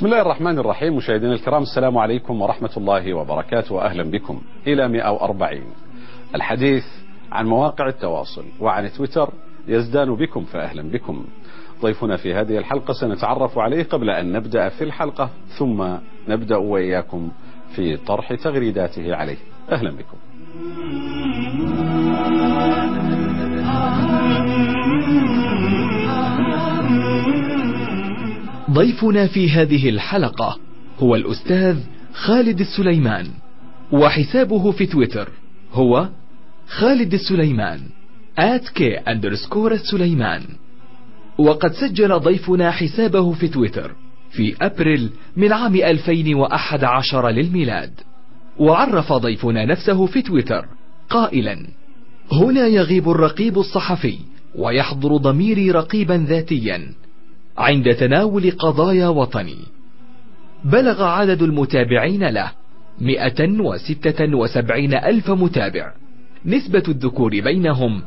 بسم الله الرحمن الرحيم. مشاهدينا الكرام، السلام عليكم ورحمة الله وبركاته، وأهلا بكم إلى 140. الحديث عن مواقع التواصل وعن تويتر يزدان بكم، فأهلا بكم. ضيفنا في هذه الحلقة سنتعرف عليه قبل أن نبدأ في الحلقة، ثم نبدأ وإياكم في طرح تغريداته عليه. أهلا بكم. ضيفنا في هذه الحلقة هو الأستاذ خالد السليمان، وحسابه في تويتر هو خالد السليمان @K_السليمان. وقد سجل ضيفنا حسابه في تويتر في أبريل من عام 2011 للميلاد. وعرف ضيفنا نفسه في تويتر قائلا: هنا يغيب الرقيب الصحفي ويحضر ضميري رقيبا ذاتيا عند تناول قضايا وطني. بلغ عدد المتابعين له 176 ألف متابع، نسبة الذكور بينهم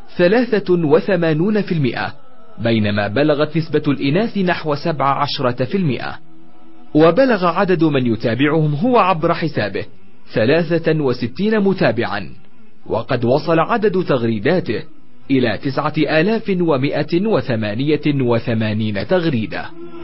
83%، بينما بلغت نسبة الإناث نحو 17%. وبلغ عدد من يتابعهم هو عبر حسابه 63 متابعا، وقد وصل عدد تغريداته إلى 9188 تغريدة.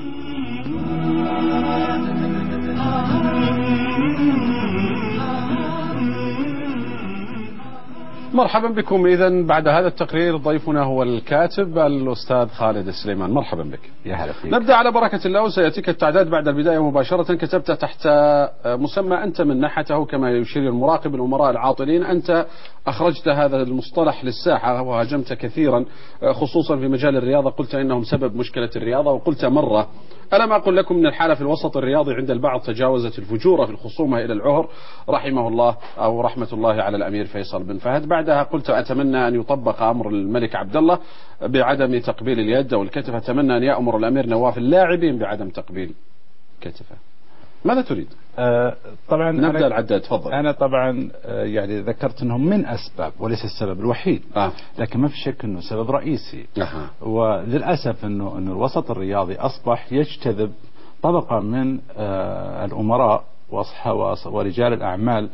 مرحبا بكم. إذن بعد هذا التقرير ضيفنا هو الكاتب الأستاذ خالد السليمان. مرحبا بك. يا هلا فيك. نبدأ على بركة الله، وسيأتيك التعداد بعد البداية مباشرة. كتبت تحت مسمى أنت من نحته كما يشير المراقب الأمراء العاطلين. أنت أخرجت هذا المصطلح للساحة وهاجمت كثيرا، خصوصا في مجال الرياضة. قلت إنهم سبب مشكلة الرياضة، وقلت مرة: ألم أقل لكم أن الحالة في الوسط الرياضي عند البعض تجاوزت الفجورة في الخصومة إلى العهر، رحمه الله أو رحمة الله على الأمير فيصل بن فهد. بعدها قلت: أتمنى أن يطبق أمر الملك عبد الله بعدم تقبيل اليد أو الكتف. أتمنى أن يأمر الأمير نواف اللاعبين بعدم تقبيل كتفه. ماذا تريد؟ طبعا نبدأ العداد، تفضل. أنا طبعا يعني ذكرت أنهم من أسباب وليس السبب الوحيد، لكن ما في شك أنه سبب رئيسي. وللأسف أنه الوسط الرياضي أصبح يجتذب طبقة من الأمراء ورجال الأعمال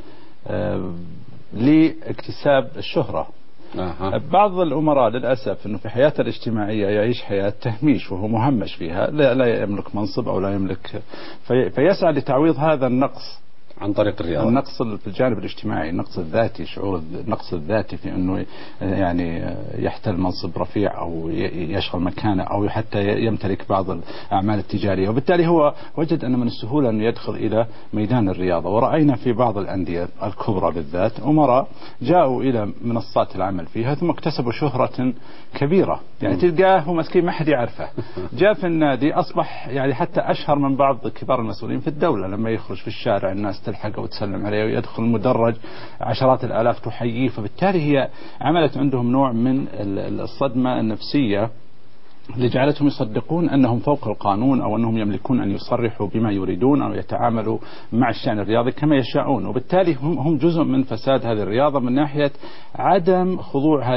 لاكتساب الشهرة. بعض الأمراء للأسف أنه في حياته الاجتماعية يعيش حياة تهميش وهو مهمش فيها، لا يملك منصب أو لا يملك، فيسعى لتعويض هذا النقص عن طريق الرياضة. النقص في الجانب الاجتماعي، النقص الذاتي، شعور النقص الذاتي في أنه يعني يحتل منصب رفيع أو يشغل مكانه أو حتى يمتلك بعض الأعمال التجارية، وبالتالي هو وجد أن من السهولة أن يدخل إلى ميدان الرياضة. ورأينا في بعض الأندية الكبرى بالذات أمراء جاءوا إلى منصات العمل فيها ثم اكتسبوا شهرة كبيرة، يعني تلقاه هو مسكين ما حد يعرفه، جاء في النادي أصبح يعني حتى أشهر من بعض كبار المسؤولين في الدولة. لما يخرج في الشارع الناس تلحقه وتسلم عليه، ويدخل المدرج عشرات الآلاف تحييه. فبالتالي هي عملت عندهم نوع من الصدمة النفسية اللي جعلتهم يصدقون أنهم فوق القانون، أو أنهم يملكون أن يصرحوا بما يريدون أو يتعاملوا مع الشأن الرياضي كما يشاءون. وبالتالي هم جزء من فساد هذه الرياضة من ناحية عدم خضوعها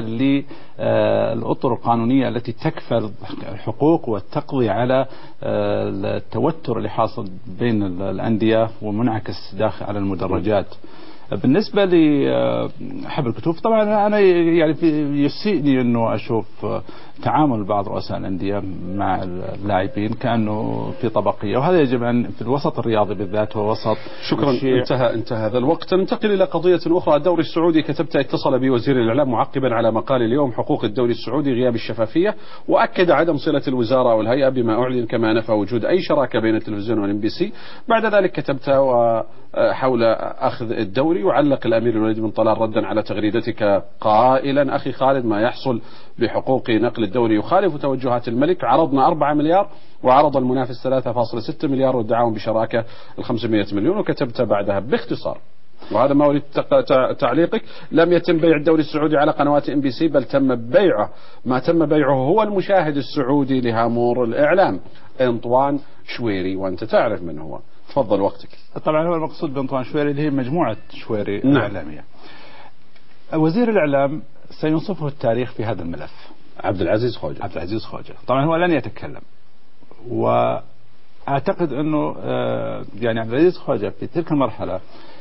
للأطر القانونية التي تكفل الحقوق وتقضي على التوتر اللي حاصل بين الأندية ومنعكس داخل على المدرجات. بالنسبة لحب الكتوف، طبعا أنا يعني يسيئني أنه أشوف تعامل بعض رؤساء الأندية مع اللاعبين كأنه في طبقية، وهذا يجب أن في الوسط الرياضي بالذات هو وسط. شكرا. انتهى هذا الوقت. ننتقل إلى قضية أخرى. الدوري السعودي. كتبت: اتصل بي وزير الإعلام معقبا على مقال اليوم حقوق الدوري السعودي غياب الشفافية، وأكد عدم صلة الوزارة أو الهيئة بما أعلن، كما نفى وجود أي شراكة بين التلفزيون والMBC. بعد ذلك كتبت حول أخذ الدوري، وعلق الأمير الوليد بن طلال ردا على تغريدتك قائلا: أخي خالد، ما يحصل بحقوق نقل الدوري يخالف توجهات الملك. عرضنا 4 مليار وعرض المنافس 3.6 مليار وادعاهم بشراكة 500 مليون. وكتبت بعدها باختصار، وهذا ما أريد تعليقك: لم يتم بيع الدوري السعودي على قنوات MBC، بل تم بيعه. ما تم بيعه هو المشاهد السعودي لهامور الإعلام أنطوان شويري، وأنت تعرف من هو. تفضل وقتك. طبعا هو المقصود بأنطوان شويري اللي هي مجموعة شويري الإعلامية. وزير الإعلام سينصفه التاريخ في هذا الملف. عبد العزيز خوجة. طبعا هو لن يتكلم، أعتقد أنه يعني عبد العزيز خواجة في تلك المرحلة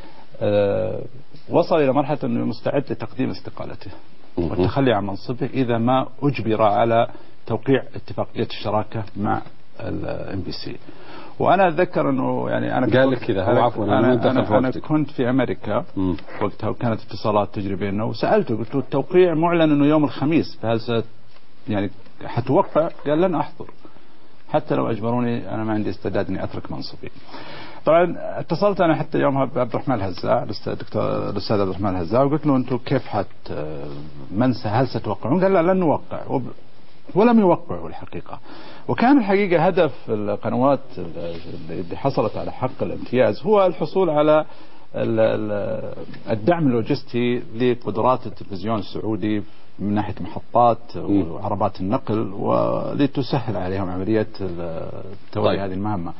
وصل إلى مرحلة أنه مستعد لتقديم استقالته والتخلي عن منصبه إذا ما أجبر على توقيع اتفاقية الشراكة مع الام بي سي. وانا اتذكر انه يعني انا قال لك كذا هو عفوا انا كنت في امريكا وقتها وكانت اتصالات تجري بيننا وسالته قلت له التوقيع معلن انه يوم الخميس فهل يعني حتوقع؟ قال لن احضر حتى لو اجبروني، انا ما عندي استعداد اني اترك منصبي. طبعا اتصلت انا حتى يومها بعبد الرحمن الهزاع الاستاذ عبد الرحمن الهزاع وقلت له انتم كيف هل ستوقعون؟ قال لا لن نوقع، ولم يوقعوا الحقيقة. وكان الحقيقة هدف القنوات اللي حصلت على حق الامتياز هو الحصول على الدعم اللوجستي لقدرات التلفزيون السعودي من ناحية محطات وعربات النقل ولتسهل عليهم عملية تولي هذه المهمة.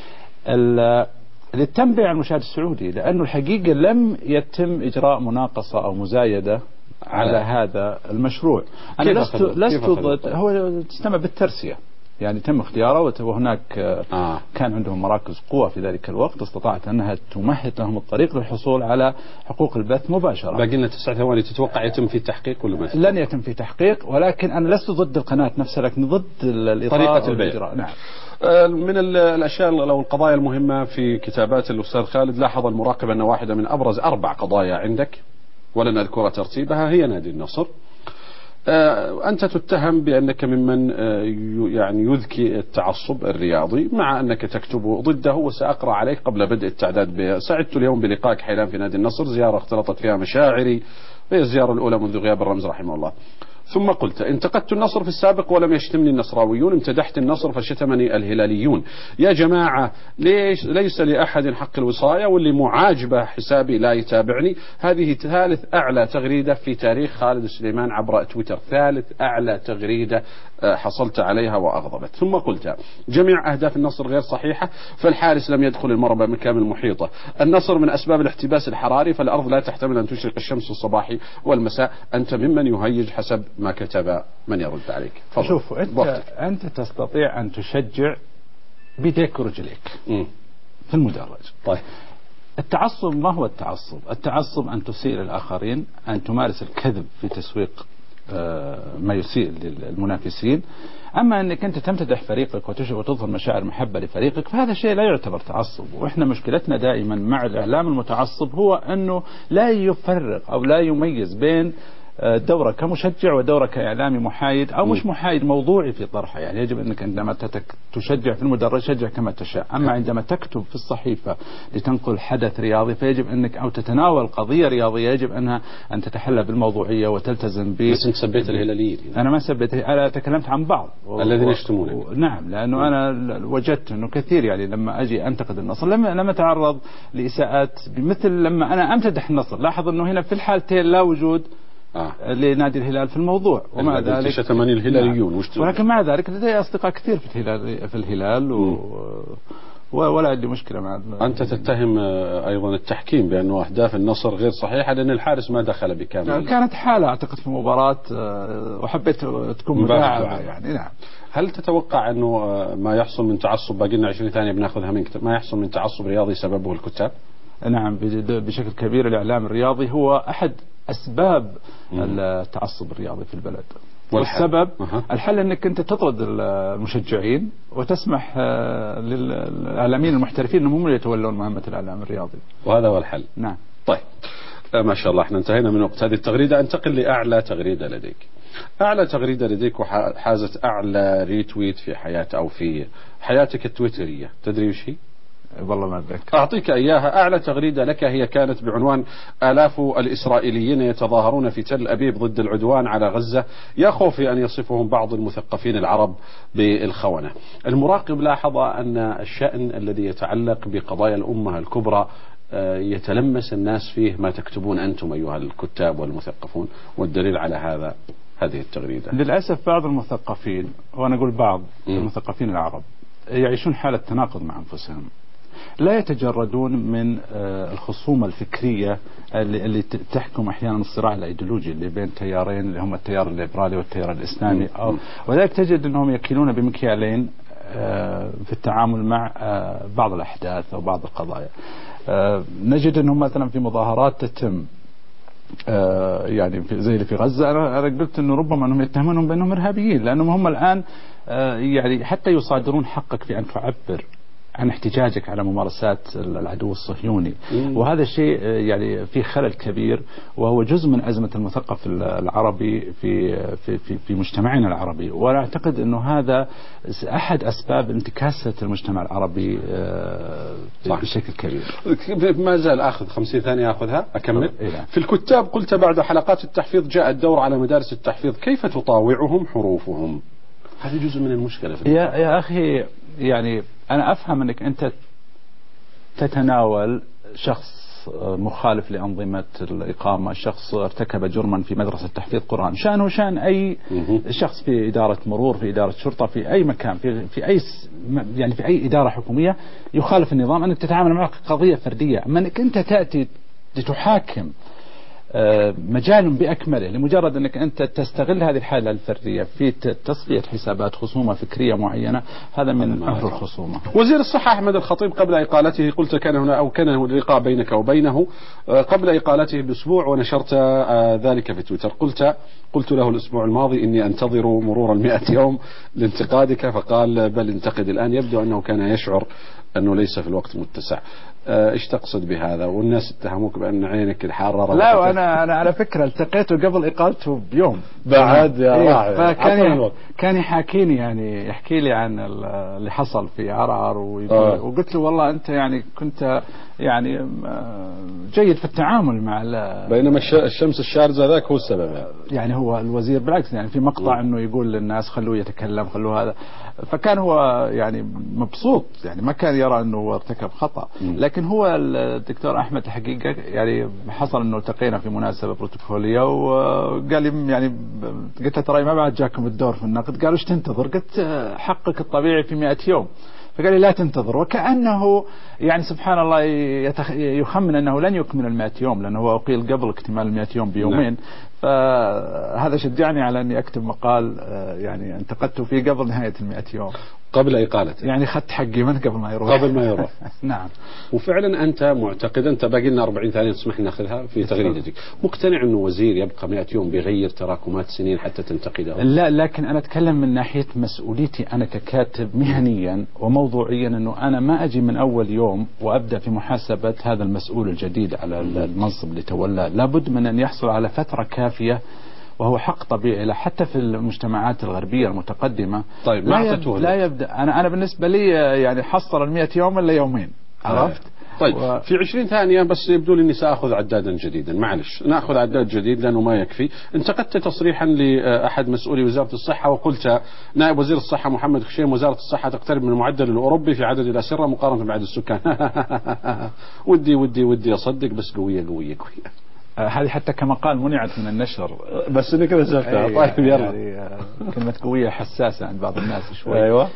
للتنبيه على المشاهد السعودي، لأنه الحقيقة لم يتم إجراء مناقصة أو مزايدة على هذا المشروع. أنا لست ضد، هو تستمع بالترسية، يعني تم اختياره وهناك كان عندهم مراكز قوة في ذلك الوقت استطاعت أنها تمهد لهم الطريق للحصول على حقوق البث مباشرة. باقي لنا 9 ثواني، تتوقع يتم في تحقيق ولا ما؟ لن يتم في تحقيق، ولكن أنا لست ضد القناة نفسها لكن ضد طريقة البيع. نعم. من الأشياء أو القضايا المهمة في كتابات الأستاذ خالد، لاحظ المراقب أن واحدة من أبرز 4 قضايا عندك ولن أذكر ترتيبها هي نادي النصر. أنت تتهم بأنك ممن يعني يذكي التعصب الرياضي، مع أنك تكتب ضده، وسأقرأ عليك قبل بدء التعداد بها. سعدت اليوم بلقائك حيلان في نادي النصر، زيارة اختلطت فيها مشاعري، وهي الزيارة الأولى منذ غياب الرمز رحمه الله. ثم قلت انتقدت النصر في السابق ولم يشتمني النصراويون، امتدحت النصر فشتمني الهلاليون. يا جماعة ليس لأحد حق الوصاية، واللي معاجبة حسابي لا يتابعني. هذه 3 أعلى تغريدة في تاريخ خالد السليمان عبر تويتر، 3 أعلى تغريدة حصلت عليها وأغضبت. ثم قلت جميع أهداف النصر غير صحيحة، فالحارس لم يدخل المرمى بكامل المحيطة. النصر من أسباب الاحتباس الحراري، فالأرض لا تحتمل أن تشرق الشمس الصباح والمساء. أنت ممن يهيج حسب ما كتب من يرد عليك. شوف أنت تستطيع أن تشجع بيديك ورجليك في المدرج. طيب التعصب ما هو التعصب؟ التعصب أن تسيء للآخرين، أن تمارس الكذب في تسويق ما يسيء للمنافسين. أما أنك أنت تمتدح فريقك وتظهر مشاعر محبة لفريقك فهذا شيء لا يعتبر تعصب. وإحنا مشكلتنا دائما مع الإعلام المتعصب هو أنه لا يفرق أو لا يميز بين دورة كمشجع ودورة كإعلامي محايد أو مش محايد موضوعي في طرحه. يعني يجب أنك عندما تشجع في المدرج شجع كما تشاء، أما عندما تكتب في الصحيفة لتنقل حدث رياضي فيجب أنك أو تتناول قضية رياضية يجب أن تتحلى بالموضوعية وتلتزم بس أنت سبيت الهلاليين. أنا ما سبيت، أنا تكلمت عن بعض الذين يشتمونك. نعم، لأنه أنا وجدت أنه كثير يعني لما أجي أنتقد النصر لما أتعرض لإساءات بمثل لما أنا أمتدح النصر. لاحظ أنه هنا في الحالتين لا وجود لنادي الهلال في الموضوع، ومع ذلك شتمني الهلاليون. ولكن مع ذلك لدي أصدقاء كثير في الهلال ولا عندي مشكلة مع أنت تتهم أيضا التحكيم بأنه أهداف النصر غير صحيحة لأن الحارس ما دخل بكامل. كانت حالة أعتقد في مباراة وحبيت تكون مداعبة يعني. نعم. هل تتوقع أنه ما يحصل من تعصب، باقي لنا 20 ثانية بناخذها منك، ما يحصل من تعصب رياضي سببه الكتاب؟ نعم بشكل كبير. الإعلام الرياضي هو أحد أسباب التعصب الرياضي في البلد. والسبب الحل أنك أنت تطرد المشجعين وتسمح للإعلاميين المحترفين أنهم هم اللي يتولون مهمة الإعلام الرياضي، وهذا هو الحل. نعم. طيب ما شاء الله احنا انتهينا من وقت هذه التغريدة. انتقل لأعلى تغريدة لديك. أعلى تغريدة لديك وحازت أعلى ريتويت في حياتك أو في حياتك التويترية، تدري وش هي؟ والله ما أتذكر. أعطيك إياها. أعلى تغريدة لك هي كانت بعنوان آلاف الإسرائيليين يتظاهرون في تل أبيب ضد العدوان على غزة، يا خوفي أن يصفهم بعض المثقفين العرب بالخونة. المراقب لاحظ أن الشأن الذي يتعلق بقضايا الأمة الكبرى يتلمس الناس فيه ما تكتبون أنتم أيها الكتاب والمثقفون، والدليل على هذه التغريدة. للأسف بعض المثقفين، وأنا أقول بعض المثقفين العرب، يعيشون حالة تناقض مع أنفسهم، لا يتجردون من الخصومة الفكرية اللي تحكم أحيانا الصراع الأيديولوجي اللي بين تيارين اللي هم التيار الليبرالي والتيار الإسلامي، وذلك تجد أنهم يكيلون بمكيالين في التعامل مع بعض الأحداث أو بعض القضايا. نجد أنهم مثلا في مظاهرات تتم يعني زي اللي في غزة، أنا قلت أنه ربما أنهم يتهمونهم بأنهم إرهابيين، لأنهم هم الآن يعني حتى يصادرون حقك في أن تعبر عن احتجاجك على ممارسات العدو الصهيوني. وهذا الشيء يعني فيه خلل كبير، وهو جزء من أزمة المثقف العربي في مجتمعنا العربي. وأنا أعتقد أنه هذا أحد أسباب انتكاسة المجتمع العربي بشكل كبير. ما زال أخذ 50 ثانية أخذها أكمل. إيه. في الكتاب قلت بعد حلقات التحفيظ جاء الدور على مدارس التحفيظ، كيف تطاوعهم حروفهم؟ هذه جزء من المشكلة في يا أخي، يعني أنا أفهم أنك أنت تتناول شخص مخالف لأنظمة الإقامة، شخص ارتكب جرما في مدرسة تحفيظ قرآن، شأنه شأن أي شخص في إدارة مرور، في إدارة شرطة، في أي مكان، في أي يعني في أي إدارة حكومية يخالف النظام، أنك تتعامل معه كقضية فردية. أما أنك أنت تأتي لتحاكم مجال بأكمله لمجرد أنك أنت تستغل هذه الحالة الفردية في تصفية حسابات خصومة فكرية معينة، هذا من أمر الخصومة. وزير الصحة أحمد الخطيب قبل إقالته قلت كان هنا لقاء بينك وبينه قبل إقالته بأسبوع، ونشرت ذلك في تويتر. قلت له الأسبوع الماضي إني أنتظر مرور 100 يوم لانتقادك، فقال بل انتقد الآن. يبدو أنه كان يشعر أنه ليس في الوقت متسع. ايش تقصد بهذا؟ والناس اتهموك بأن عينك الحارة. لا، وأنا على فكرة التقيته قبل إقالته بيوم بعد يا راعي. كان يحاكيني، يعني يحكي لي عن اللي حصل في عرعر، وقلت له والله أنت يعني كنت يعني جيد في التعامل مع بينما الشمس الشارزة ذاك هو السبب. يعني هو الوزير بالعكس، يعني في مقطع انه يقول للناس خلوه يتكلم، خلوه هذا، فكان هو يعني مبسوط، يعني ما كان يرى انه ارتكب خطأ. لكن هو الدكتور احمد الحقيقة يعني حصل انه التقينا في مناسبة بروتوكولية، وقال لي يعني قلت له ترى ما بعد جاكم الدور في النقد، قالوا ايش تنتظر؟ قلت حقك الطبيعي في 100 يوم. فقال لي لا تنتظر، وكأنه يعني سبحان الله يخمن أنه لن يكمل 100 يوم، لأنه هو أقيل قبل اكتمال 100 يوم بيومين. فهذا شجعني على أني أكتب مقال يعني انتقدته فيه قبل نهاية 100 يوم، قبل إقالته، يعني أخذت حقي منه قبل ما يروح. نعم. وفعلا أنت معتقد، أنت باقي لنا 40 ثانية تسمح لي ناخذها في تغريدتك، مقتنع أنه وزير يبقى 100 يوم بيغير تراكمات سنين حتى تنتقده؟ لا، لكن أنا أتكلم من ناحية مسؤوليتي أنا ككاتب مهنيا وموضوعيا، أنه أنا ما أجي من أول يوم وأبدأ في محاسبة هذا المسؤول الجديد على المنصب اللي تولاه. لابد من أن يحصل على فترة كافية، وهو حق طبيعي له حتى في المجتمعات الغربية المتقدمة. طيب لا يبدأ أنا بالنسبة لي يعني حصل 100 يوم إلا يومين، عرفت؟ طيب في 20 ثانية بس، يبدو لي اني ساخذ عدادا جديدا، معلش ناخذ عداد جديد لانه ما يكفي. انتقدت تصريحا لاحد مسؤولي وزارة الصحة، وقلت نائب وزير الصحة محمد خشيم وزارة الصحة تقترب من المعدل الاوروبي في عدد الاسرة مقارنة بعدد السكان. ودي اصدق، بس قوية. هذه حتى كمقال منعت من النشر، بس انك نزلتها. طيب يلا. يعني كلمة قوية حساسة عند بعض الناس شوي. ايوه.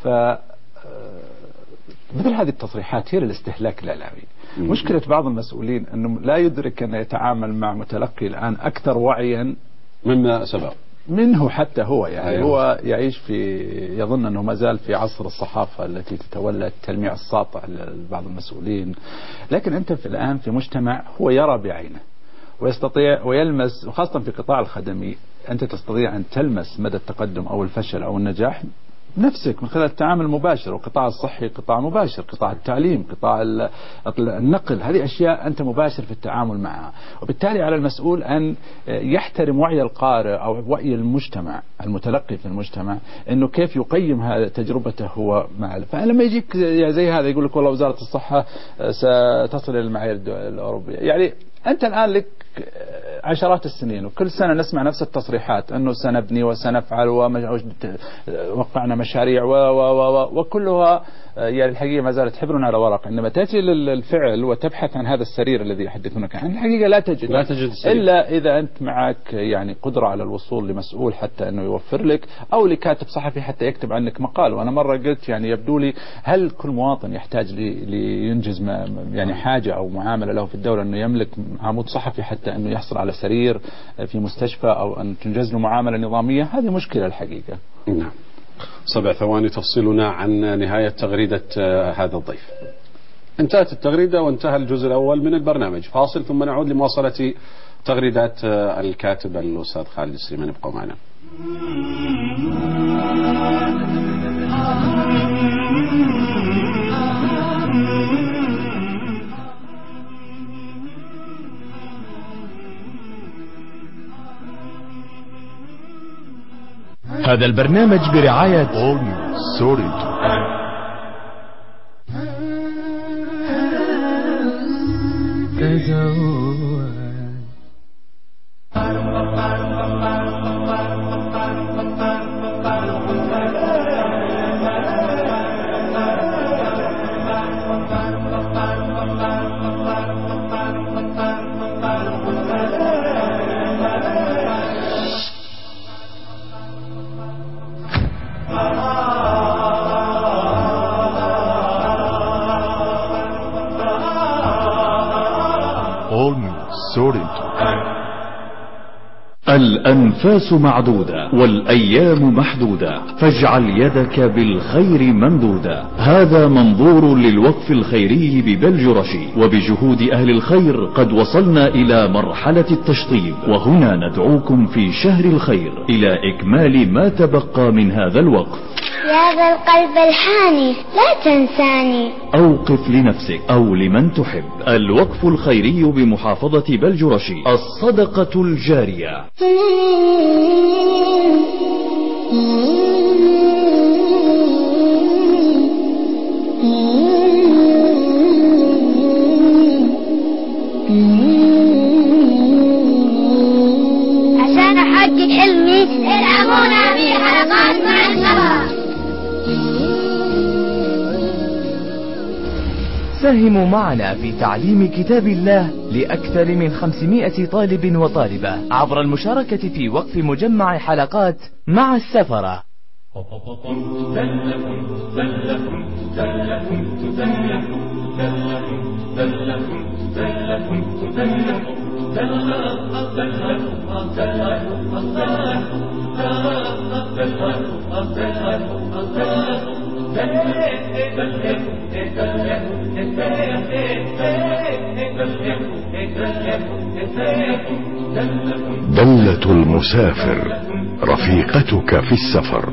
مثل هذه التصريحات هي الاستهلاك الإعلامي. مشكلة بعض المسؤولين أنه لا يدرك أن يتعامل مع متلقي الآن أكثر وعيا مما سبق منه حتى هو، يعني أيوة. هو يعيش يظن أنه ما زال في عصر الصحافة التي تتولى التلميع الساطع لبعض المسؤولين. لكن أنت الآن في مجتمع هو يرى بعينه ويستطيع ويلمس، وخاصة في القطاع الخدمي أنت تستطيع أن تلمس مدى التقدم أو الفشل أو النجاح نفسك من خلال التعامل المباشر. والقطاع الصحي قطاع مباشر، قطاع التعليم، قطاع النقل، هذه أشياء أنت مباشر في التعامل معها. وبالتالي على المسؤول أن يحترم وعي القارئ أو وعي المجتمع المتلقي في المجتمع، أنه كيف يقيم هذا تجربته هو مع. فلما يجيك زي هذا يقول لك والله وزارة الصحة ستصل إلى المعايير الأوروبية، يعني أنت الآن لك عشرات السنين وكل سنة نسمع نفس التصريحات أنه سنبني وسنفعل ووقعنا مشاريع وكلها يعني الحقيقة ما زالت حبر على ورق. عندما تأتي للفعل وتبحث عن هذا السرير الذي يحدثونك عنه، الحقيقة لا تجد السرير إلا إذا أنت معك يعني قدرة على الوصول لمسؤول حتى أنه يوفر لك، أو لكاتب صحفي حتى يكتب عنك مقال. وأنا مرة قلت يعني يبدو لي هل كل مواطن يحتاج لينجز يعني حاجة أو معاملة له في الدولة أنه يملك عمود صحفي حتى أنه يحصل على سرير في مستشفى أو أن تنجز له معاملة نظامية؟ هذه مشكلة الحقيقة. نعم. 7 ثواني تفصلنا عن نهاية تغريدة هذا الضيف. انتهت التغريدة وانتهى الجزء الأول من البرنامج. فاصل ثم نعود لمواصلة تغريدات الكاتب الأستاذ خالد السليمان. ابقوا معنا. هذا البرنامج برعاية سوري. الأنفاس معدودة والأيام محدودة، فاجعل يدك بالخير ممدودة. هذا منظور للوقف الخيري ببلجرشي، وبجهود أهل الخير قد وصلنا إلى مرحلة التشطيب، وهنا ندعوكم في شهر الخير إلى إكمال ما تبقى من هذا الوقف. يا ذا القلب الحاني لا تنساني. أوقف لنفسك أو لمن تحب. الوقف الخيري بمحافظة بلجرشي، الصدقة الجارية. عشان أحقق علمي ادعمونا في حلقات مع النبر. ساهموا معنا في تعليم كتاب الله لأكثر من 500 طالب وطالبة عبر المشاركة في وقف مجمع حلقات مع السفرة. دلة المسافر رفيقتك في السفر.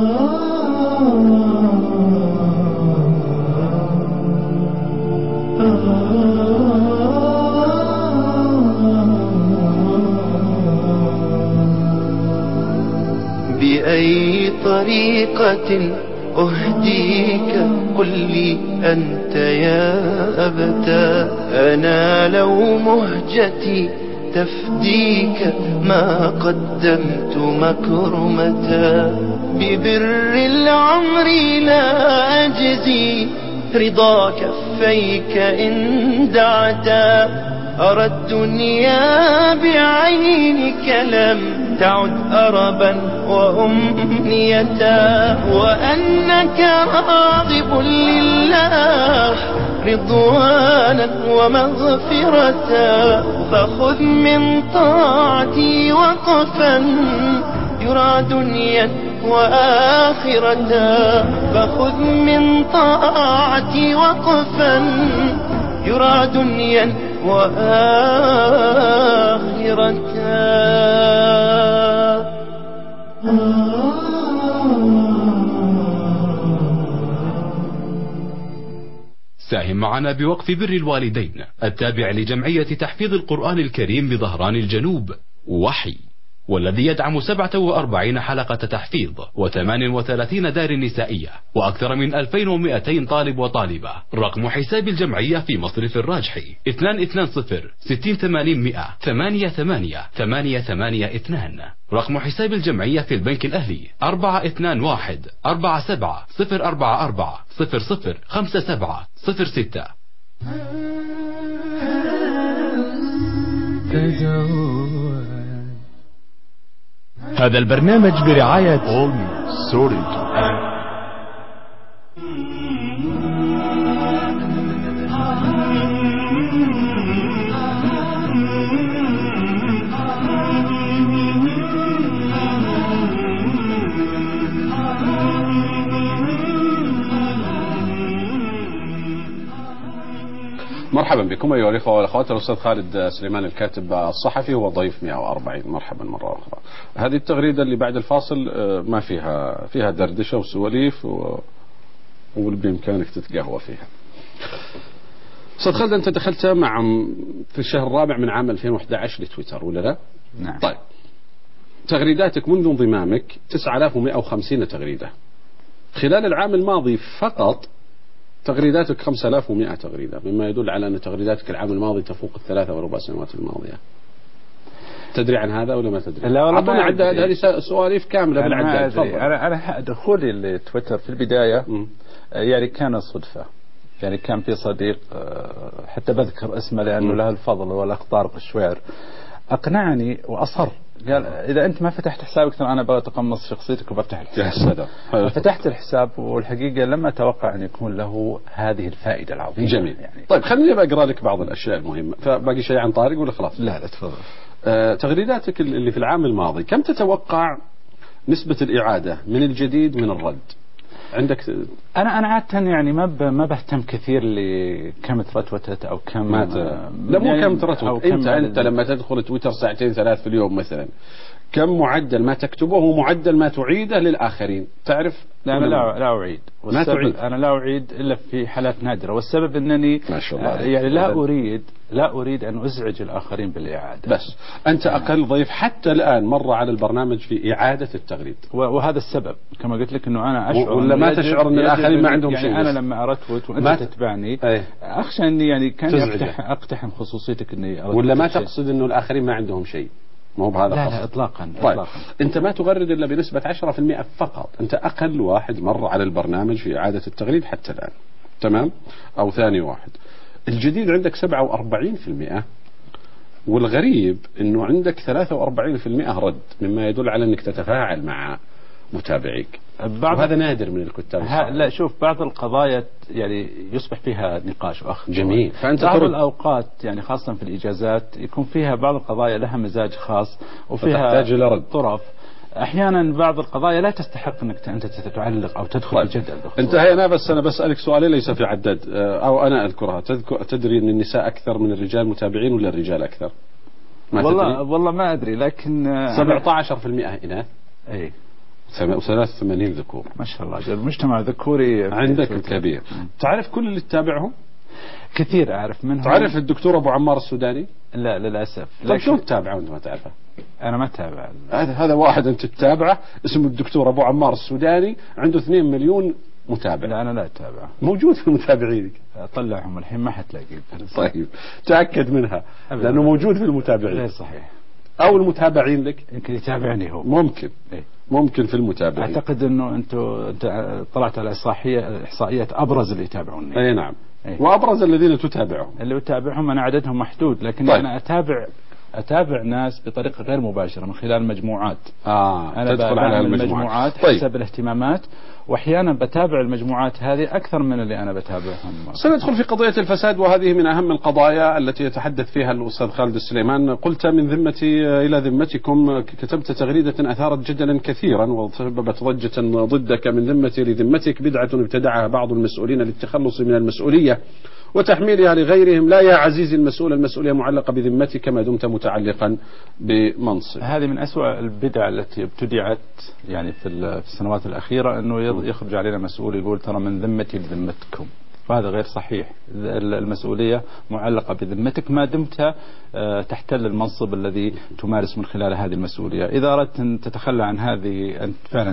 بأي طريقة أهديك قل لي أنت يا أبتا. أنا لو مهجتي تفديك ما قدمت مكرمة. ببر العمر لا أجزي رضا كفيك إن دعتا. أرى الدنيا بعينك لم تعد أربا وأمنيتا. وأنك راغب لله رضوانا ومغفرة. فخذ من طاعتي وقفا يرى دنيا وآخرة. فخذ من طاعتي وقفا يرى دنيا وآخرة. ساهم معنا بوقف بر الوالدين التابع لجمعية تحفيظ القرآن الكريم بظهران الجنوب وحي، والذي يدعم 47 حلقة تحفيظ و38 دار نسائية وأكثر من 2200 طالب وطالبة. رقم حساب الجمعية في مصرف الراجحي 220-60-80-88-882. رقم حساب الجمعية في البنك الأهلي 421-47-044-0057-06. هذا البرنامج برعاية سوري. مرحبا بكم أيها الأخوة والأخوات. الأستاذ خالد سليمان الكاتب الصحفي هو ضيف 140. مرحبا مرة أخرى. هذه التغريدة اللي بعد الفاصل ما فيها دردشة وسواليف وبإمكانك تتقهوى فيها. أستاذ خالد، أنت دخلت في الشهر الرابع من عام 2011 لتويتر ولا لا؟ نعم. طيب، تغريداتك منذ انضمامك 9150 تغريدة. خلال العام الماضي فقط تغريداتك 5100 تغريدة، مما يدل على أن تغريداتك العام الماضي تفوق 3 سنوات الماضية. تدري عن هذا ولا ما تدري؟ لا والله أعطونا عدة، هذه سواليف كاملة بالعداد. أنا دخولي لتويتر في البداية يعني كان صدفة. يعني كان في صديق حتى بذكر اسمه لأنه له الفضل، والأخ طارق الشوير، أقنعني وأصر، قال إذا أنت ما فتحت حسابك ترى أنا بغى أتقمص شخصيتك وبفتح الحساب. فتحت الحساب، والحقيقة لم أتوقع أن يكون له هذه الفائدة العظيمة. جميل. يعني. طيب خليني أقرأ لك بعض الأشياء المهمة. فباقي شيء عن طارق ولا خلاص؟ لا تفضل. تغريداتك اللي في العام الماضي كم تتوقع نسبة الإعادة من الجديد من الرد عندك؟ أنا عادة يعني ما بهتم كثير لكم ترتوتت أو كم لا مو كم ترتوت. أنت لما تدخل تويتر 2-3 في اليوم مثلا، كم معدل ما تكتبه ومعدل ما تعيده للآخرين تعرف؟ لا أنا لا أعيد. ما تعيد؟ أنا لا أعيد إلا في حالات نادرة، والسبب أنني ما شاء الله يعني لا أريد أن أزعج الآخرين بالإعادة. بس أنت أقل ضيف حتى الآن مر على البرنامج في إعادة التغريد، وهذا السبب كما قلت لك أنه أنا أشعر ولا ما تشعر أن الآخرين ما عندهم يعني شيء؟ أنا لما أرتوت وأنت تتبعني أخشى أني يعني كان أقتحم خصوصيتك أني ولا ما تقصد أنه الآخرين ما عندهم شيء؟ مو بهذا لا, لا إطلاقا. طيب إطلاقا. أنت ما تغرد إلا بنسبة 10% فقط. أنت أقل واحد مر على البرنامج في إعادة التغريد حتى الآن، تمام؟ أو ثاني واحد. الجديد عندك 47%، والغريب أنه عندك 43% رد، مما يدل على أنك تتفاعل مع متابعيك، وهذا نادر من الكتاب. لا شوف، بعض القضايا يعني يصبح فيها نقاش وأخذ. جميل. فأنت بعض الأوقات يعني خاصة في الإجازات يكون فيها بعض القضايا لها مزاج خاص وفيها تحتاج إلى رد. طرف. أحيانا بعض القضايا لا تستحق أنك أنت تعلق أو تدخل في جدل. انتهينا. بس أنا بسألك سؤالي ليس في عداد أو أنا أذكرها. تدري أن النساء أكثر من الرجال متابعين ولا الرجال أكثر؟ والله ما أدري، لكن 17% إناث، أي، و83 ذكور. ما شاء الله، المجتمع ذكوري عندك كبير. تعرف كل اللي تتابعهم؟ كثير أعرف منهم. تعرف الدكتور أبو عمار السوداني؟ لا للأسف. طيب شلون تتابعه وأنت ما تعرفه؟ أنا ما أتابع. هذا واحد أنت تتابعه اسمه الدكتور أبو عمار السوداني، عنده 2 مليون متابع. لا أنا لا أتابعه. موجود في متابعينك. طلعهم الحين ما حتلاقيه. طيب تأكد منها لأنه موجود في المتابعين. غير صحيح. أو المتابعين لك يمكن يتابعني هو. ممكن. إيه؟ ممكن في المتابعين. أعتقد أنه أنت طلعت على إحصائيات أبرز اللي يتابعوني. أي نعم. إيه؟ وأبرز الذين تتابعهم. اللي أتابعهم أنا عددهم محدود، لكن طيب. أنا أتابع ناس بطريقة غير مباشرة من خلال مجموعات. أنا تدخل على المجموعات حسب الاهتمامات، وأحيانا بتابع المجموعات هذه أكثر من اللي أنا بتابعهم. سندخل في قضية الفساد، وهذه من أهم القضايا التي يتحدث فيها الأستاذ خالد السليمان. قلت من ذمتي إلى ذمتكم، كتبت تغريدة أثارت جدلا كثيرا وسببت ضجة ضدك. من ذمتي لذمتك بدعة ابتدعها بعض المسؤولين للتخلص من المسؤولية وتحميلها لغيرهم. لا يا عزيزي المسؤول، المسؤولية معلقة بذمتك ما دمت متعلقا بمنصب. هذه من أسوأ البدع التي ابتدعت يعني في السنوات الأخيرة، أنه يخرج علينا مسؤول يقول ترى من ذمتي لذمتكم، وهذا غير صحيح. المسؤولية معلقة بذمتك ما دمت تحتل المنصب الذي تمارس من خلال هذه المسؤولية. إذا أردت أن تتخلى عن هذه، أن فعلا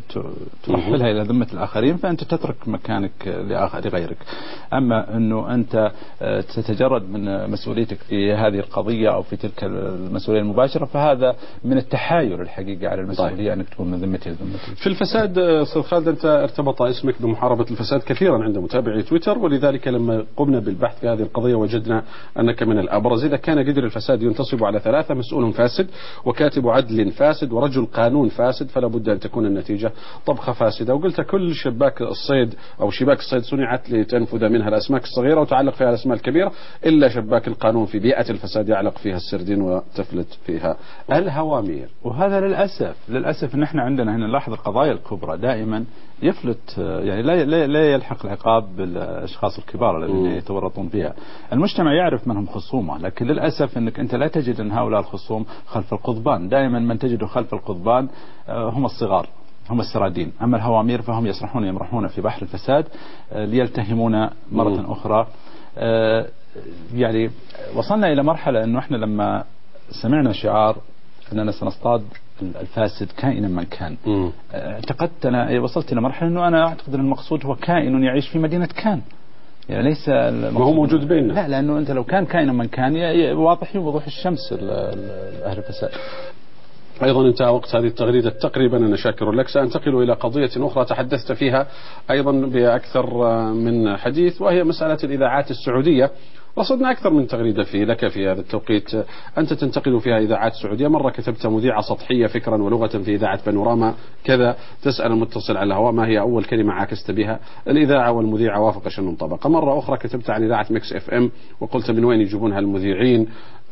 ترحلها إلى ذمة الآخرين، فأنت تترك مكانك لغيرك. أما أنه أنت تتجرد من مسؤوليتك في هذه القضية أو في تلك المسؤولية المباشرة، فهذا من التحايل الحقيقة على المسؤولية. أنك تكون من ذمتي لذمتي. في الفساد أستاذ خالد، أنت ارتبط اسمك بمحاربة الفساد كثيرا عند متابعي تويتر، ولذلك لما قمنا بالبحث في هذه القضية وجدنا أنك من الأبرز. إذا كان قدر الفساد ينتصب على 3: مسؤول فاسد، وكاتب عدل فاسد، ورجل قانون فاسد، فلا بد أن تكون النتيجة طبخة فاسدة. وقلت كل شباك الصيد أو شباك الصيد صنعت لتنفذ منها الأسماك الصغيرة وتعلق فيها الأسماك الكبيرة، إلا شباك القانون في بيئة الفساد يعلق فيها السردين وتفلت فيها الهوامير. وهذا للأسف نحن عندنا هنا نلاحظ القضايا الكبرى دائما يفلت، يعني لا يلحق العقاب الأشخاص الكبار الذين يتورطون فيها. المجتمع يعرف من هم خصومه، لكن للأسف أنك أنت لا تجد أن هؤلاء الخصوم خلف القضبان. دائما من تجده خلف القضبان هم الصغار، هم السرادين. أما الهوامير فهم يمرحون في بحر الفساد ليلتهمون مرة أخرى. يعني وصلنا إلى مرحلة أنه إحنا لما سمعنا شعار أننا سنصطاد الفاسد كائنا من كان، اعتقدت أنا وصلت إلى مرحلة أنه أنا أعتقد أن المقصود هو كائن يعيش في مدينة كان، يعني ليس ما هو موجود بيننا. لا، لأنه أنت لو كان كائنا من كان واضح وضوح الشمس أهل الفساد. أيضا انتهى وقت هذه التغريدة تقريبا، أنا شاكر لك. سأنتقل إلى قضية أخرى تحدثت فيها أيضا بأكثر من حديث، وهي مسألة الإذاعات السعودية. رصدنا أكثر من تغريدة لك في هذا التوقيت، أنت تنتقد فيها إذاعات سعودية. مرة كتبت مذيعة سطحية فكرا ولغة في إذاعة بانوراما كذا، تسأل المتصل على الهواء ما هي أول كلمة عاكست بها الإذاعة والمذيعة وافق شنو انطبق. مرة أخرى كتبت عن إذاعة ميكس اف ام وقلت من وين يجيبونها المذيعين.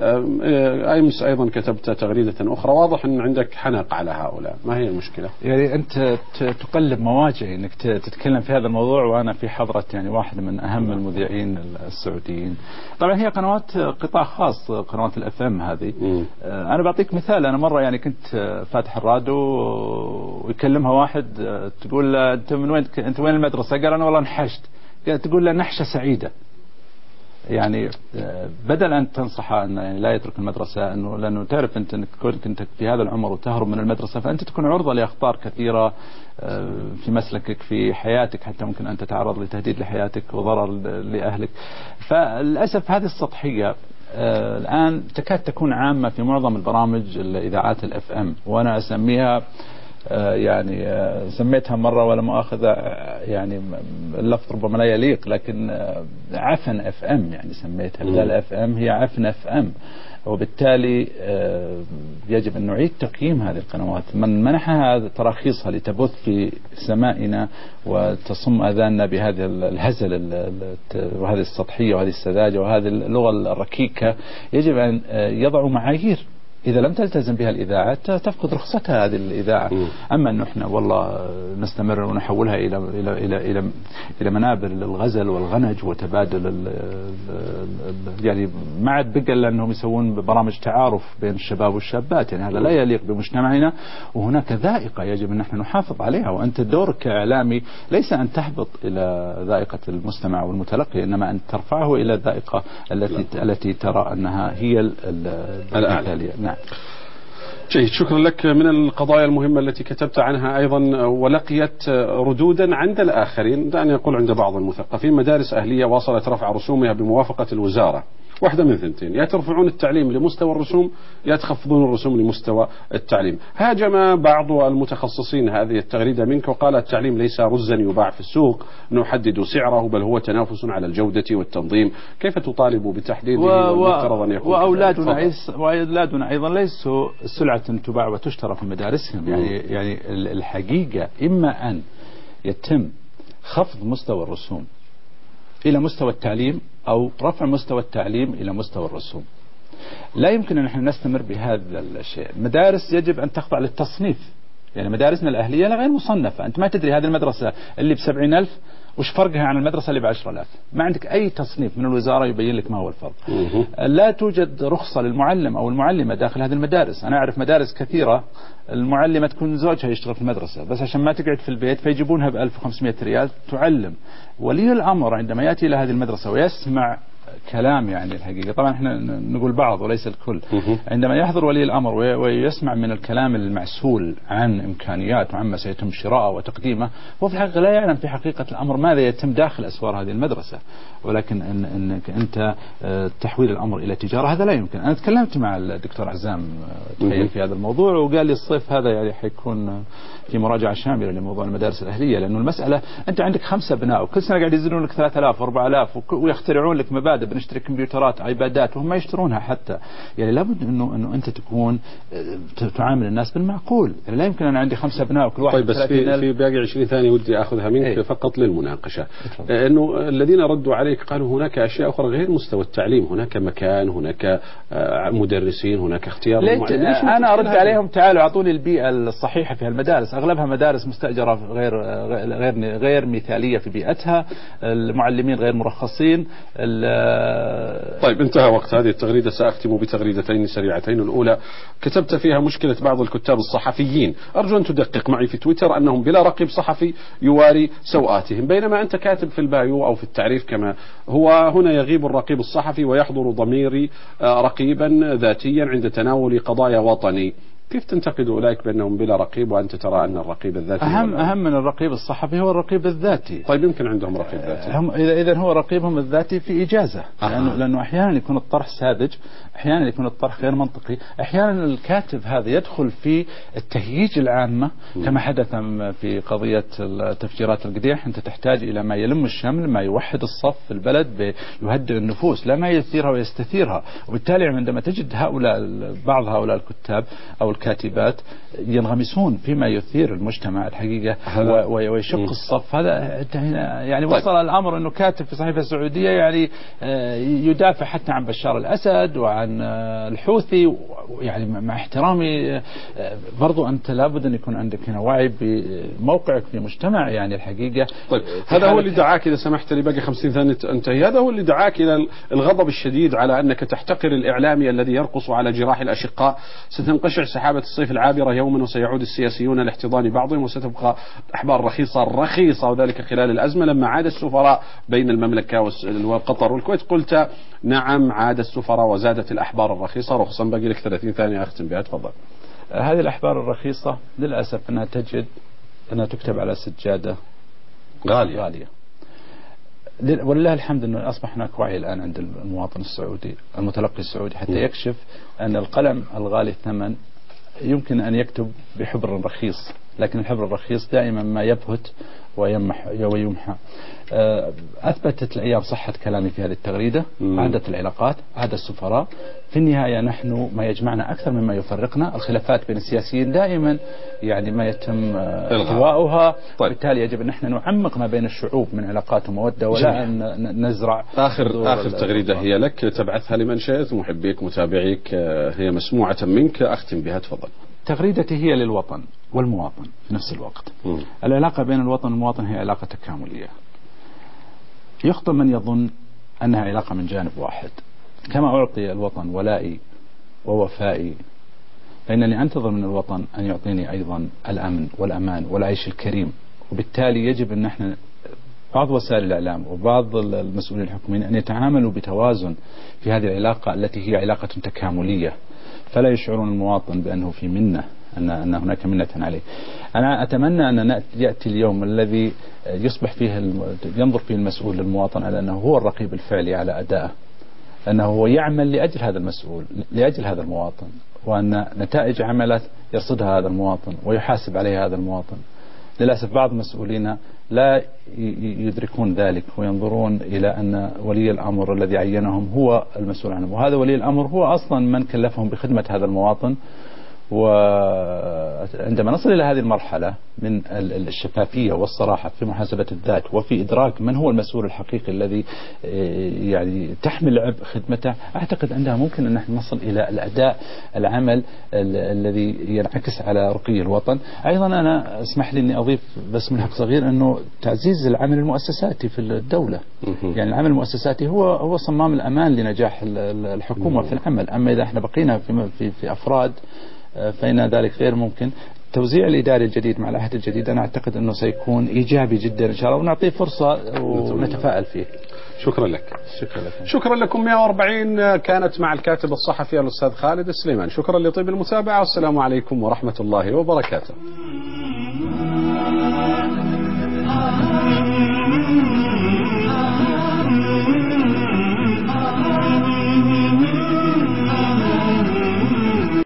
أمس أيضا كتبت تغريدة أخرى. واضح أن عندك حنق على هؤلاء، ما هي المشكلة؟ يعني أنت تقلب مواجهي أنك تتكلم في هذا الموضوع وأنا في حضرة يعني واحد من أهم المذيعين السعوديين. طبعا هي قنوات قطاع خاص، قنوات الاف ام هذه. أنا بعطيك مثال. أنا مرة يعني كنت فاتح الراديو ويكلمها واحد، تقول له أنت وين المدرسة؟ قال أنا والله نحشت. تقول له نحشة سعيدة. يعني بدل أن تنصحه أن يعني لا يترك المدرسة، أنه لأنه تعرف أنت أنك كنت في هذا العمر وتهرب من المدرسة فأنت تكون عرضة لأخطار كثيرة في مسلكك في حياتك، حتى ممكن أن تتعرض لتهديد لحياتك وضرر لأهلك. فللأسف هذه السطحية الآن تكاد تكون عامة في معظم البرامج الإذاعات الاف ام، وأنا أسميها يعني سميتها مرة ولا مؤاخذة، يعني اللفظ ربما لا يليق، لكن عفن اف ام، يعني سميتها بدل اف ام هي عفن اف ام. وبالتالي يجب أن نعيد تقييم هذه القنوات. من منحها تراخيصها لتبث في سمائنا وتصم أذاننا بهذا الهزل وهذه السطحية وهذه السذاجة وهذه اللغة الركيكة، يجب أن يضعوا معايير. إذا لم تلتزم بها الإذاعة تفقد رخصتها هذه الإذاعة. أما أن احنا والله نستمر ونحولها إلى منابر للغزل والغنج وتبادل يعني ما عاد بقى إلا أنهم يسوون برامج تعارف بين الشباب والشابات. يعني هذا لا يليق بمجتمعنا، وهناك ذائقة يجب أن نحن نحافظ عليها. وأنت دورك كإعلامي ليس أن تهبط إلى ذائقة المستمع والمتلقي، إنما أن ترفعه إلى الذائقة التي ترى أنها هي الأعلى. نعم. جيد، شكرا لك. من القضايا المهمة التي كتبت عنها أيضا ولقيت ردودا عند الآخرين، دعني أقول عند بعض المثقفين، مدارس أهلية واصلت رفع رسومها بموافقة الوزارة. واحدة من ثنتين، يا ترفعون التعليم لمستوى الرسوم يا تخفضون الرسوم لمستوى التعليم. هاجم بعض المتخصصين هذه التغريدة منك وقال التعليم ليس رزا يباع في السوق نحدد سعره، بل هو تنافس على الجودة والتنظيم. كيف تطالب بتحديده والمفترض أن يكون؟ وأولادنا أيضا ليسوا سلعة تباع وتشترى في مدارسهم. يعني الحقيقة إما أن يتم خفض مستوى الرسوم إلى مستوى التعليم أو رفع مستوى التعليم إلى مستوى الرسوم. لا يمكن أن نحن نستمر بهذا الشيء. مدارس يجب أن تخضع للتصنيف. يعني مدارسنا الأهلية غير مصنفة. أنت ما تدري هذه المدرسة اللي ب70,000 وش فرقها عن المدرسة اللي ب10,000. ما عندك أي تصنيف من الوزارة يبين لك ما هو الفرق. لا توجد رخصة للمعلم أو المعلمة داخل هذه المدارس. أنا أعرف مدارس كثيرة المعلمة تكون زوجها يشتغل في المدرسة، بس عشان ما تقعد في البيت فيجيبونها ب1500 ريال تعلم. ولي الأمر عندما يأتي إلى هذه المدرسة ويسمع كلام، يعني الحقيقة طبعا احنا نقول بعض وليس الكل، عندما يحضر ولي الأمر ويسمع من الكلام المعسول عن إمكانيات وعما سيتم شراءه وتقديمه، هو في الحقيقة لا يعلم في حقيقة الأمر ماذا يتم داخل أسوار هذه المدرسة. ولكن إنك أنت تحويل الأمر إلى تجارة هذا لا يمكن. أنا تكلمت مع الدكتور عزام تخيل في هذا الموضوع، وقال لي الصيف هذا يعني حيكون في مراجعة شاملة لموضوع المدارس الأهلية، لأنه المسألة أنت عندك 5 أبناء وكل سنة قاعد يزيدون لك 3000 و4000 ويخترعون لك مبادئ زيادة، بنشتري كمبيوترات، ايبادات، وهم ما يشترونها حتى. يعني لابد انه انت تكون تعامل الناس بالمعقول. يعني لا يمكن انا عندي 5 أبناء وكل واحد. طيب بس في باقي 20 ثانية ودي اخذها منك فقط للمناقشة. انه الذين ردوا عليك قالوا هناك اشياء اخرى غير مستوى التعليم، هناك مكان، هناك مدرسين، هناك اختيار المعلم. انا ارد عليهم تعالوا اعطوني البيئة الصحيحة في المدارس، اغلبها مدارس مستأجرة غير مثالية في بيئتها، المعلمين غير مرخصين. طيب انتهى وقت هذه التغريدة، سأختم بتغريدتين سريعتين. الأولى كتبت فيها مشكلة بعض الكتاب الصحفيين، أرجو أن تدقق معي في تويتر أنهم بلا رقيب صحفي يواري سوءاتهم، بينما أنت كاتب في البايو أو في التعريف كما هو هنا يغيب الرقيب الصحفي ويحضر ضميري رقيبا ذاتيا عند تناول قضايا وطني. كيف تنتقد أولئك بأنهم بلا رقيب وأنت ترى أن الرقيب الذاتي أهم من الرقيب الصحفي هو الرقيب الذاتي؟ طيب يمكن عندهم رقيب ذاتي. إذا هو رقيبهم الذاتي في إجازة. لأنه أحيانا يكون الطرح ساذج، أحيانا يكون الطرح غير منطقي، أحيانا الكاتب هذا يدخل في التهييج العامة كما حدث في قضية تفجيرات القديح. أنت تحتاج إلى ما يلم الشمل، ما يوحد الصف في البلد، يهدئ النفوس، لا ما يثيرها ويستثيرها. وبالتالي عندما تجد بعض هؤلاء الكتاب أو الكاتبات ينغمسون فيما يثير المجتمع الحقيقة ويشق الصف، هذا يعني وصل الأمر أنه كاتب في صحيفة سعودية يعني يدافع حتى عن بشار الأسد وعن الحوثي. يعني مع احترامي برضو أنت لابد أن يكون عندك هنا وعي بموقعك في مجتمع يعني الحقيقة. طيب هذا هو اللي دعاك، إذا سمحت لي باقي 50 ثانية انتهي، هذا هو اللي دعاك إلى الغضب الشديد على أنك تحتقر الإعلامي الذي يرقص على جراح الأشقاء. ستنقشع سحابة الصيف العابرة يوما وسيعود السياسيون لاحتضان بعضهم وستبقى الأحبار رخيصة وذلك خلال الأزمة. لما عاد السفراء بين المملكة وقطر والكويت قلت نعم عاد السفراء وزادت الأحبار الرخيصة رخصا. باقي لك 30 ثانية أختم بها، تفضل. هذه الأحبار الرخيصة للأسف أنها تجد أنها تكتب على سجادة غالية. ولله الحمد أنه أصبح هناك وعي الآن عند المواطن السعودي المتلقي السعودي حتى يكشف أن القلم الغالي الثمن يمكن أن يكتب بحبر رخيص، لكن الحبر الرخيص دائما ما يبهت ويمحى. أثبتت الأيام صحة كلامي في هذه التغريدة. عادت العلاقات، عاد السفراء. في النهاية نحن ما يجمعنا أكثر مما يفرقنا. الخلافات بين السياسيين دائما يعني ما يتم إلغاؤها. طيب. بالتالي يجب أن نحن نعمق ما بين الشعوب من علاقات ومودة ولا أن نزرع. آخر تغريدة هي لك، تبعثها لمن شئت، محبيك متابعيك، هي مسموعة منك، أختم بها تفضل. تغريدتي هي للوطن والمواطن في نفس الوقت. العلاقة بين الوطن والمواطن هي علاقة تكاملية. يخطئ من يظن أنها علاقة من جانب واحد. كما أعطي الوطن ولائي ووفائي، فإنني أنتظر من الوطن أن يعطيني أيضا الأمن والأمان والعيش الكريم. وبالتالي يجب أن نحن بعض وسائل الإعلام وبعض المسؤولين الحكوميين أن يتعاملوا بتوازن في هذه العلاقة التي هي علاقة تكاملية، فلا يشعرون المواطن بأنه في منة، أن هناك منة عليه. أنا أتمنى أن يأتي اليوم الذي يصبح فيه ينظر فيه المسؤول للمواطن على أنه هو الرقيب الفعلي على أدائه، أنه هو يعمل لأجل هذا المسؤول، لأجل هذا المواطن، وأن نتائج عمله يرصدها هذا المواطن ويحاسب عليها هذا المواطن. للأسف بعض المسؤولين لا يدركون ذلك وينظرون إلى أن ولي الأمر الذي عينهم هو المسؤول عنهم، وهذا ولي الأمر هو أصلا من كلفهم بخدمة هذا المواطن. وعندما نصل إلى هذه المرحلة من الشفافية والصراحة في محاسبة الذات وفي إدراك من هو المسؤول الحقيقي الذي يعني تحمل عبء خدمته، أعتقد عندها ممكن أن نحن نصل إلى الأداء العمل الذي ينعكس على رقي الوطن. أيضا أنا اسمح لي أني أضيف بس من حق صغير أنه تعزيز العمل المؤسساتي في الدولة. يعني العمل المؤسساتي هو صمام الأمان لنجاح الحكومة في العمل. أما إذا احنا بقينا في أفراد فإن ذلك غير ممكن. التوزيع الإداري الجديد مع العهد الجديد أنا أعتقد أنه سيكون إيجابي جدا إن شاء الله، ونعطيه فرصة ونتفائل فيه. شكرا لك. شكرا لكم. 140 كانت مع الكاتب الصحفي الأستاذ خالد سليمان. شكرا لطيب المتابعة، والسلام عليكم ورحمة الله وبركاته.